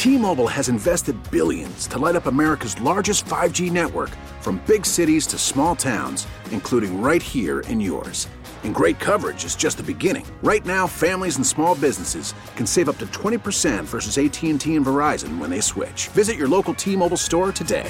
T-Mobile has invested billions to light up America's largest 5G network, from big cities to small towns, including right here in yours. And great coverage is just the beginning. Right now, families and small businesses can save up to 20% versus AT&T and Verizon when they switch. Visit your local T-Mobile store today.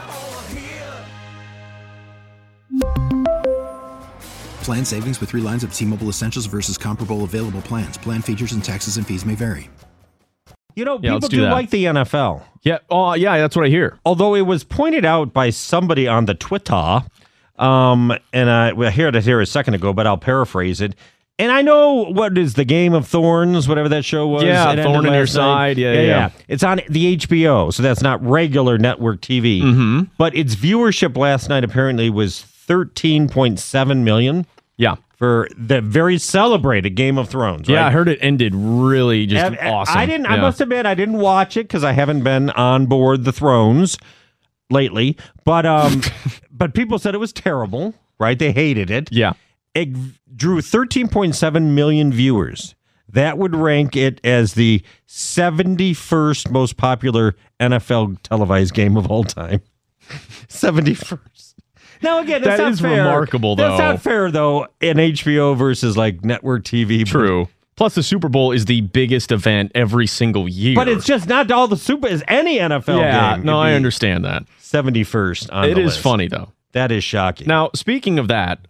Plan savings with 3 lines of T-Mobile Essentials versus comparable available plans. Plan features and taxes and fees may vary. You know, people do like the NFL. Yeah, yeah, that's what I hear. Although it was pointed out by somebody on the Twitter, and I heard it here a second ago, but I'll paraphrase it. And I know what is the Game of Thorns, whatever that show was. Yeah, Thorn in Your Side. Yeah. It's on the HBO, so that's not regular network TV. Mm-hmm. But its viewership last night apparently was 13.7 million. Yeah. For the very celebrated Game of Thrones, right? Yeah, I heard it ended really just awesome. I must admit, I didn't watch it because I haven't been on board the Thrones lately. But but people said it was terrible, right? They hated it. Yeah. It drew 13.7 million viewers. That would rank it as the 71st most popular NFL televised game of all time. 71st. Now, again, that's not fair. Remarkable, though. That's not fair, though, in HBO versus, like, network TV. True. Plus, the Super Bowl is the biggest event every single year. But it's just not all the Super... It's any NFL game. Yeah, no, I understand that. 71st on the list. It is funny, though. That is shocking. Now, speaking of that,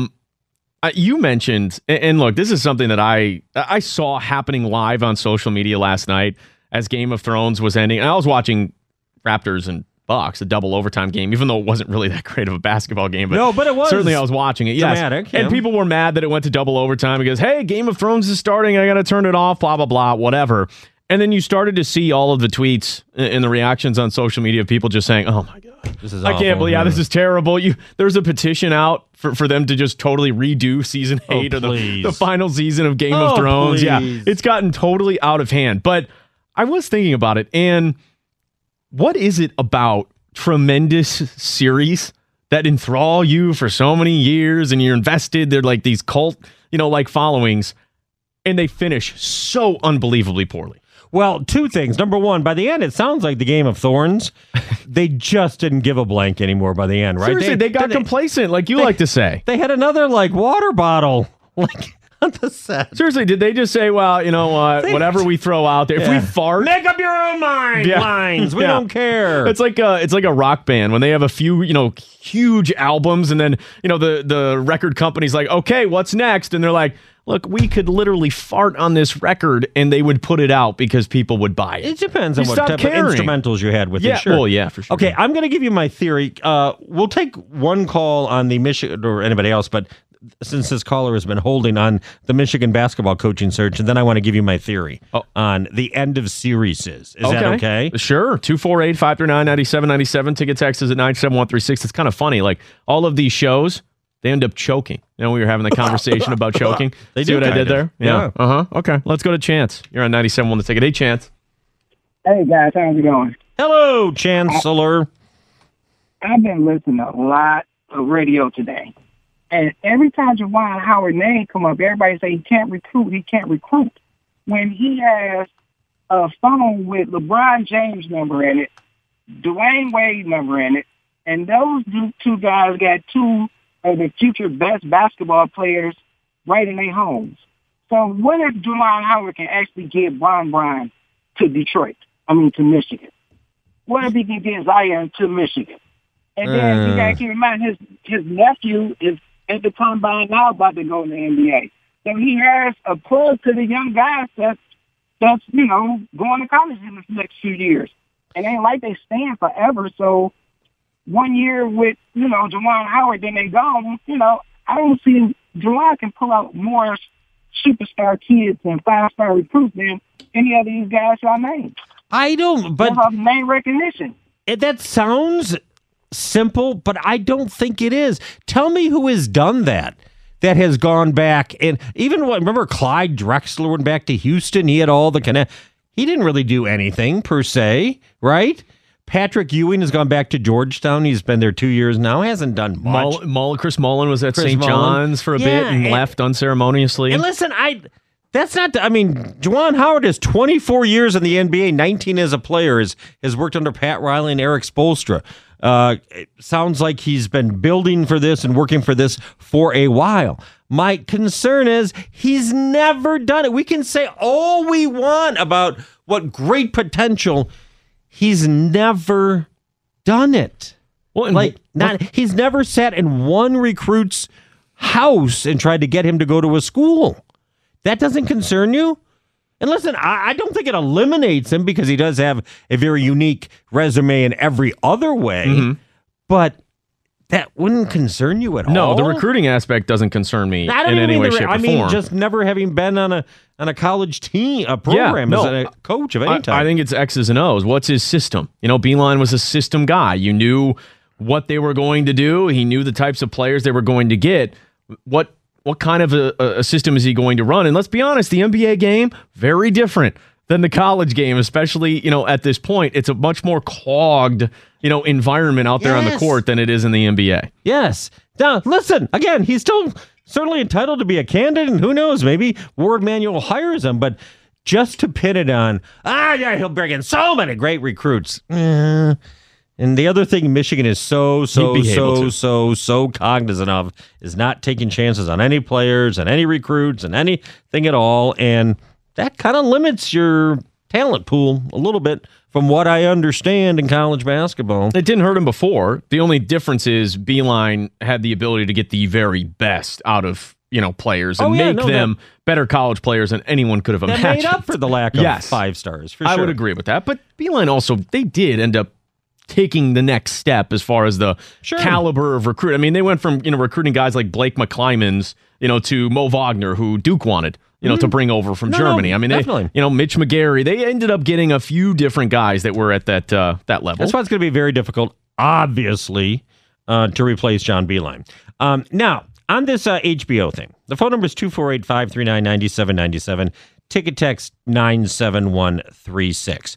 you mentioned... And look, this is something that I saw happening live on social media last night as Game of Thrones was ending. And I was watching Raptors and Bucks, a double overtime game, even though it wasn't really that great of a basketball game. But no, but it was. Certainly I was watching it. Dramatic, yes. And people were mad that it went to double overtime because, hey, Game of Thrones is starting. I got to turn it off, blah, blah, blah, whatever. And then you started to see all of the tweets and the reactions on social media of people just saying, oh, my God, this is I can't believe, this is terrible. There's a petition out for them to just totally redo season 8 or the final season of Game of Thrones. Please. Yeah, it's gotten totally out of hand. But I was thinking about it, and what is it about tremendous series that enthrall you for so many years and you're invested? They're like these cult, like followings, and they finish so unbelievably poorly. Well, 2 things. Number one, by the end, it sounds like the Game of Thorns. They just didn't give a blank anymore by the end, right? Seriously, they got complacent, like you like to say. They had another, water bottle, on the set. Seriously, did they just say, well, you know what, whatever we throw out there, if we fart... Make up your own lines. We don't care. It's like a rock band when they have a few, huge albums, and then, the record company's like, okay, what's next? And they're like, look, we could literally fart on this record, and they would put it out because people would buy it. It depends on what type of instrumentals you had with it. Sure. Well, yeah, for sure. Okay, I'm going to give you my theory. We'll take one call on the Michigan, or anybody else, but since this caller has been holding on the Michigan basketball coaching search, and then I want to give you my theory on the end of series. Is that okay? Sure. 248-539-9797. Ticket text is at 97136. It's kind of funny. Like, all of these shows, they end up choking. We were having the conversation about choking. They See do what I did there? Yeah. Okay. Let's go to Chance. You're on 97.1 The Ticket. Hey, Chance. Hey, guys. How's it going? Hello, Chancellor. I've been listening to a lot of radio today. And every time Juwan Howard name come up, everybody say he can't recruit. When he has a phone with LeBron James number in it, Dwayne Wade number in it, and those 2 guys got 2 of the future best basketball players right in their homes. So what if Juwan Howard can actually get Bron to Detroit? To Michigan. What if he can get Zion to Michigan? And then you got to keep in mind his nephew is at the combine now about to go in the NBA. So he has a plug to the young guys that's going to college in the next few years. And ain't like they stand forever. So 1 year with, Juwan Howard, then they gone, I don't see Juwan can pull out more superstar kids and 5-star recruits than any of these guys I named. I don't, but name recognition. That sounds simple, but I don't think it is. Tell me who has done that has gone back. And even remember Clyde Drexler went back to Houston. He had all the he didn't really do anything per se, right? Patrick Ewing has gone back to Georgetown. He's been there 2 years now. Hasn't done much. Chris Mullin was at St. John's for a bit and left unceremoniously. And listen, That's not, Juwan Howard has 24 years in the NBA, 19 as a player, has worked under Pat Riley and Eric Spoelstra. It sounds like he's been building for this and working for this for a while. My concern is he's never done it. We can say all we want about what great potential. He's never done it. Well, he's never sat in one recruit's house and tried to get him to go to a school. That doesn't concern you? And listen, I don't think it eliminates him because he does have a very unique resume in every other way, but that wouldn't concern you at all. No, the recruiting aspect doesn't concern me in any way, shape, or form. Just never having been on a college team, a program as a coach of any type. I think it's X's and O's. What's his system? Beilein was a system guy. You knew what they were going to do. He knew the types of players they were going to get. What kind of a system is he going to run? And let's be honest, the NBA game, very different than the college game, especially, at this point. It's a much more clogged, environment out there on the court than it is in the NBA. Yes. Now, listen, again, he's still certainly entitled to be a candidate, and who knows, maybe Ward Manuel hires him, but just to pin it on, he'll bring in so many great recruits. And the other thing Michigan is so cognizant of is not taking chances on any players and any recruits and anything at all. And that kind of limits your talent pool a little bit from what I understand in college basketball. It didn't hurt him before. The only difference is Beilein had the ability to get the very best out of players and make them better college players than anyone could have imagined. That made up for the lack of 5 stars, for sure. I would agree with that. But Beilein also, they did end up taking the next step as far as the caliber of recruit. They went from recruiting guys like Blake McClymans, to Mo Wagner, who Duke wanted, to bring over from Germany. Definitely. Mitch McGarry. They ended up getting a few different guys that were at that level. That's why it's going to be very difficult, obviously, to replace John Beilein. Now, on this HBO thing, the phone number is 248-539-9797. Ticket text 97136.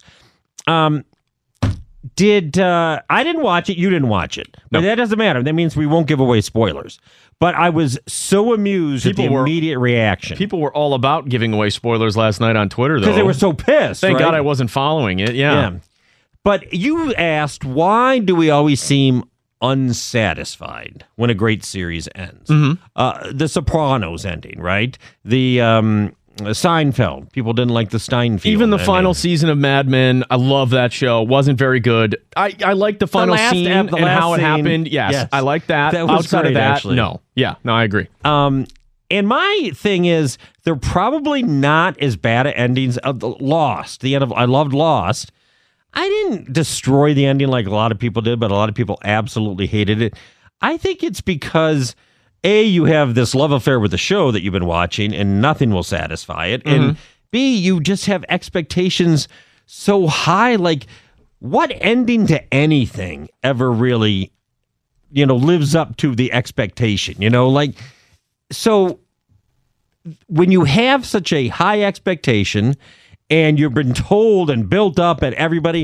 I didn't watch it, you didn't watch it. But that doesn't matter. That means we won't give away spoilers. But I was so amused at the immediate reaction. People were all about giving away spoilers last night on Twitter, though. Because they were so pissed. Thank God I wasn't following it. Yeah. But you asked, why do we always seem unsatisfied when a great series ends? The Sopranos ending, right? The Seinfeld. People didn't like the Steinfeld. Even the final season of Mad Men, I love that show. Wasn't very good. I like the final scene and how it happened. Yes, I like that. That was outside great, of that, actually. no. Yeah, no, I agree. And my thing is, they're probably not as bad at endings. Lost. I loved Lost. I didn't destroy the ending like a lot of people did, but a lot of people absolutely hated it. I think it's because A, you have this love affair with the show that you've been watching and nothing will satisfy it. And B, you just have expectations so high. Like, what ending to anything ever really, lives up to the expectation? So when you have such a high expectation and you've been told and built up at everybody,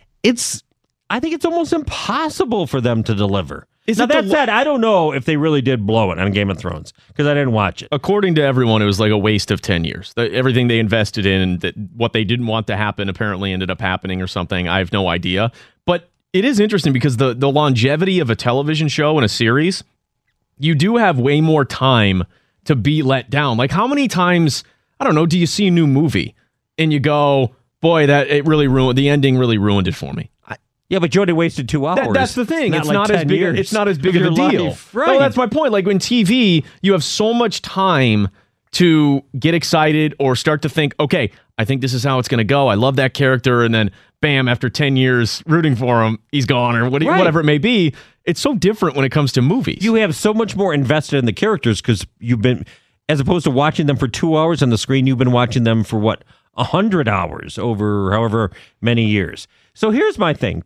I think it's almost impossible for them to deliver. Now, that said, I don't know if they really did blow it on Game of Thrones because I didn't watch it. According to everyone, it was like a waste of 10 years. Everything they invested in, what they didn't want to happen apparently ended up happening or something. I have no idea. But it is interesting because the longevity of a television show and a series, you do have way more time to be let down. Like, how many times, I don't know, do you see a new movie and you go, boy, the ending really ruined it for me? Yeah, but you only wasted 2 hours. That's the thing. It's not as big. It's not as big of a deal. Life. Right. No, that's my point. Like, when TV, you have so much time to get excited or start to think, okay, I think this is how it's going to go. I love that character, and then bam, after 10 years rooting for him, he's gone, or whatever it may be. It's so different when it comes to movies. You have so much more invested in the characters because you've been, as opposed to watching them for 2 hours on the screen, you've been watching them for 100 hours over however many years. So here's my thing.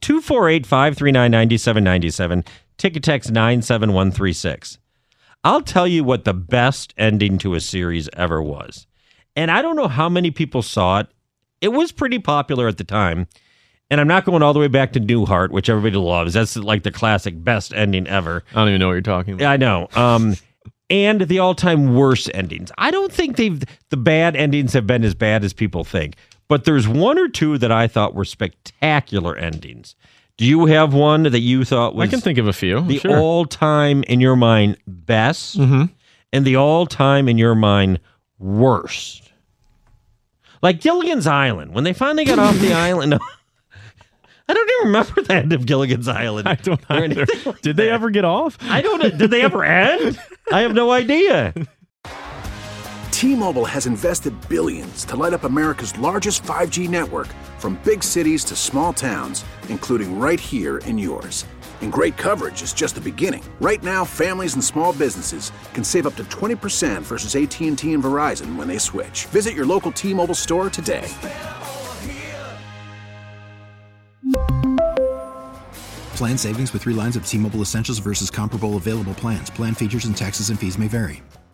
248-539-9797. Ticket text 97136. I'll tell you what the best ending to a series ever was. And I don't know how many people saw it. It was pretty popular at the time. And I'm not going all the way back to Newhart, which everybody loves. That's like the classic best ending ever. I don't even know what you're talking about. I know. and the all-time worst endings. I don't think the bad endings have been as bad as people think, but there's one or two that I thought were spectacular endings. Do you have one that you thought was... I can think of a few. The Sure. all-time, in your mind, best, and the all-time, in your mind, worst? Like Gilligan's Island. When they finally got off the island... I don't even remember the end of Gilligan's Island. I don't or either. anything like Did they that. ever get off? I don't know. Did they ever end? I have no idea. T-Mobile has invested billions to light up America's largest 5G network, from big cities to small towns, including right here in yours. And great coverage is just the beginning. Right now, families and small businesses can save up to 20% versus AT&T and Verizon when they switch. Visit your local T-Mobile store today. Plan savings with 3 lines of T-Mobile Essentials versus comparable available plans. Plan features and taxes and fees may vary.